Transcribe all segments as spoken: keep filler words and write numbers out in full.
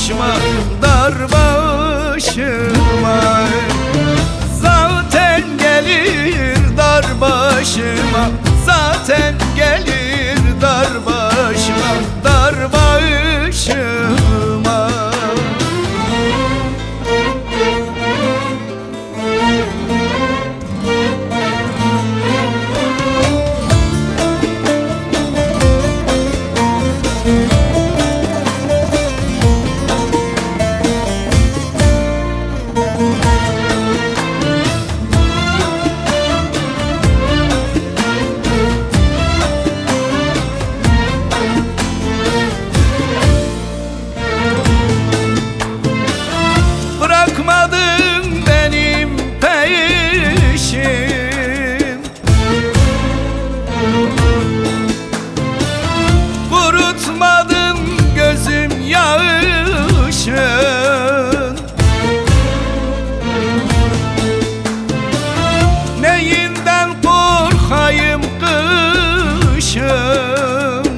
başıma, dar başıma. Zaten gelir dar başıma, zaten gelir dar başıma, dar başıma. Bırakmadın benim peşim, kurutmadın gözüm yaşın. Neyinden korkayım kışın,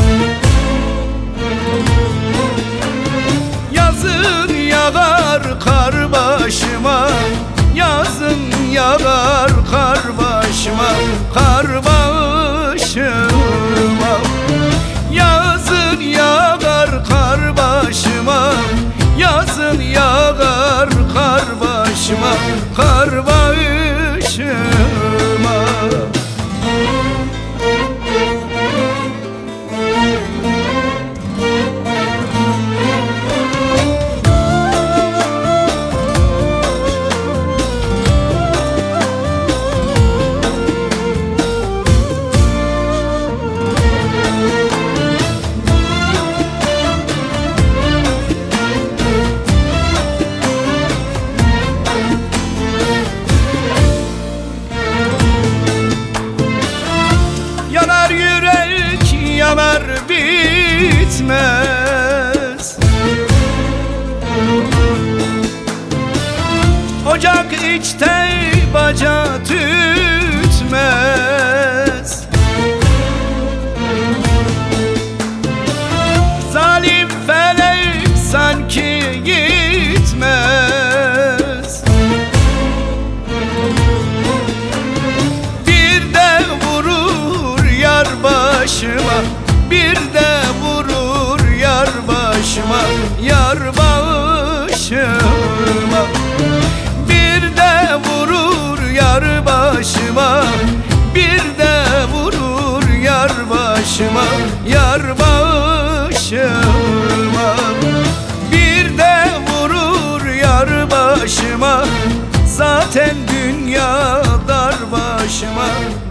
yazın yağar kar başıma, yazın yağar kar başıma, kar başıma. Yazın yağar kar başıma, yazın yağar kar başıma, kar başıma. Yanar yürek, yanar bitmez. Ocak içte baca tütmez. Zalim felek sanki gitmez. Bir de vurur yar başıma, bir de vurur yar başıma, yar başıma. Bir de vurur yar başıma, bir de vurur yar başıma, yar başıma. Bir de vurur yar başıma, zaten dünya dar başıma.